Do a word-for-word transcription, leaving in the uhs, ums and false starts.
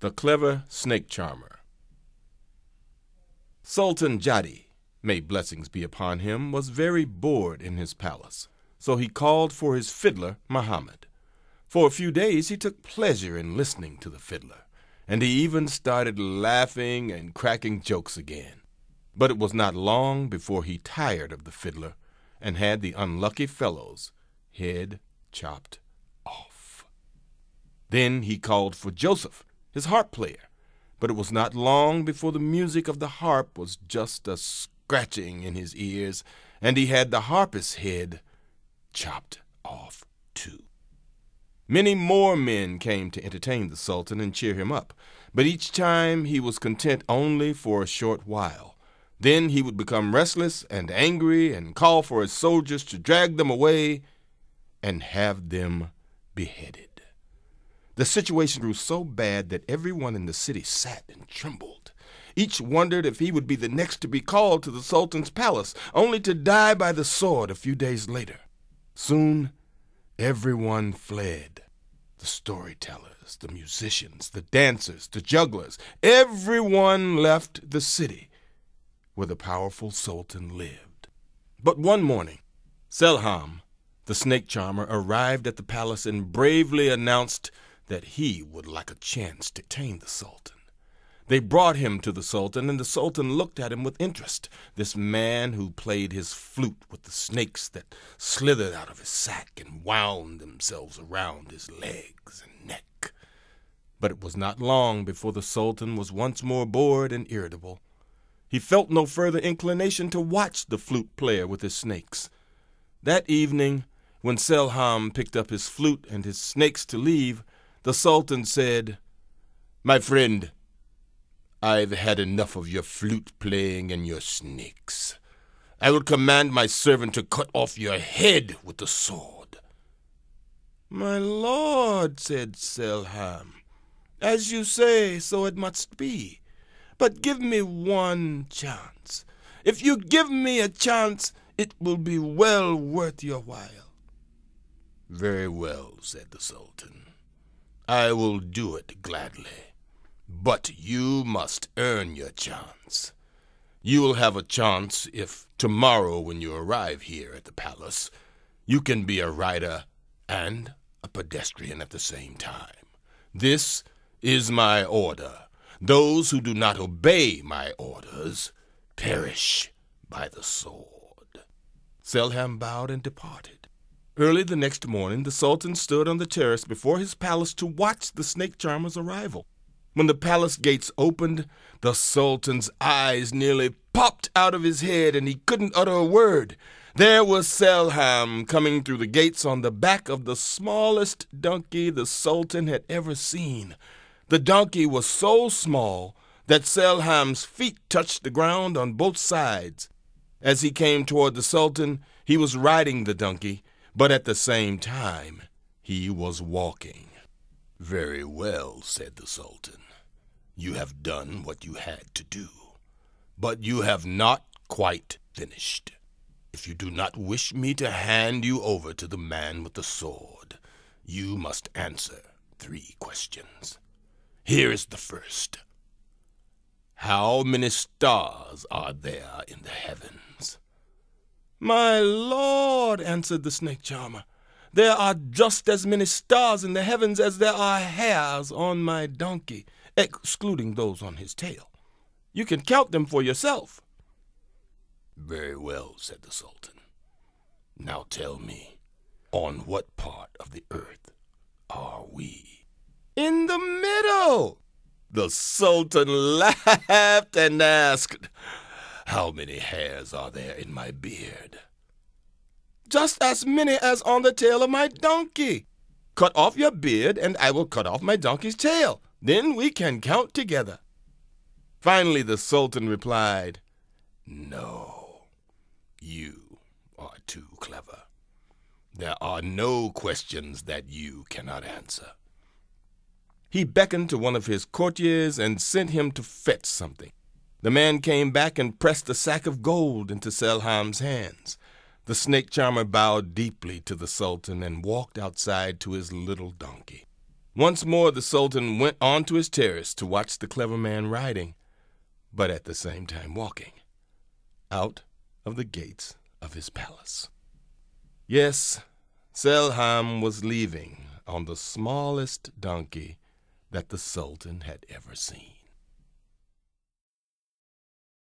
The Clever Snake Charmer. Sultan Jadi, may blessings be upon him, was very bored in his palace, so he called for his fiddler, Muhammad. For a few days he took pleasure in listening to the fiddler, and he even started laughing and cracking jokes again. But it was not long before he tired of the fiddler and had the unlucky fellow's head chopped off. Then he called for Joseph, his harp player, but it was not long before the music of the harp was just a scratching in his ears, and he had the harpist's head chopped off too. Many more men came to entertain the Sultan and cheer him up, but each time he was content only for a short while. Then he would become restless and angry and call for his soldiers to drag them away and have them beheaded. The situation grew so bad that everyone in the city sat and trembled. Each wondered if he would be the next to be called to the Sultan's palace, only to die by the sword a few days later. Soon, everyone fled. The storytellers, the musicians, the dancers, the jugglers, everyone left the city where the powerful Sultan lived. But one morning, Selham, the snake charmer, arrived at the palace and bravely announced that he would like a chance to tame the Sultan. They brought him to the Sultan, and the Sultan looked at him with interest, this man who played his flute with the snakes that slithered out of his sack and wound themselves around his legs and neck. But it was not long before the Sultan was once more bored and irritable. He felt no further inclination to watch the flute player with his snakes. That evening, when Selham picked up his flute and his snakes to leave, the Sultan said, "My friend, I've had enough of your flute playing and your snakes. I will command my servant to cut off your head with the sword." "My lord," said Selham, "as you say, so it must be. But give me one chance. If you give me a chance, it will be well worth your while." "Very well," said the Sultan. "I will do it gladly. But you must earn your chance. You will have a chance if tomorrow when you arrive here at the palace, you can be a rider and a pedestrian at the same time. This is my order. Those who do not obey my orders perish by the sword." Selham bowed and departed. Early the next morning, the Sultan stood on the terrace before his palace to watch the snake charmer's arrival. When the palace gates opened, the Sultan's eyes nearly popped out of his head, and he couldn't utter a word. There was Selham coming through the gates on the back of the smallest donkey the Sultan had ever seen. The donkey was so small that Selham's feet touched the ground on both sides. As he came toward the Sultan, he was riding the donkey, but at the same time he was walking. "Very well," said the Sultan. "You have done what you had to do, but you have not quite finished. If you do not wish me to hand you over to the man with the sword, you must answer three questions. Here is the first. How many stars are there in the heavens?" "My lord," answered the snake charmer, "there are just as many stars in the heavens as there are hairs on my donkey, excluding those on his tail. You can count them for yourself." "Very well," said the Sultan. "Now tell me, on what part of the earth are we?" "In the middle." The Sultan laughed and asked, "How many hairs are there in my beard?" "Just as many as on the tail of my donkey. Cut off your beard, and I will cut off my donkey's tail. Then we can count together." Finally the Sultan replied, "No, you are too clever. There are no questions that you cannot answer." He beckoned to one of his courtiers and sent him to fetch something. The man came back and pressed a sack of gold into Selham's hands. The snake charmer bowed deeply to the Sultan and walked outside to his little donkey. Once more the Sultan went on to his terrace to watch the clever man riding, but at the same time walking, out of the gates of his palace. Yes, Selham was leaving on the smallest donkey that the Sultan had ever seen.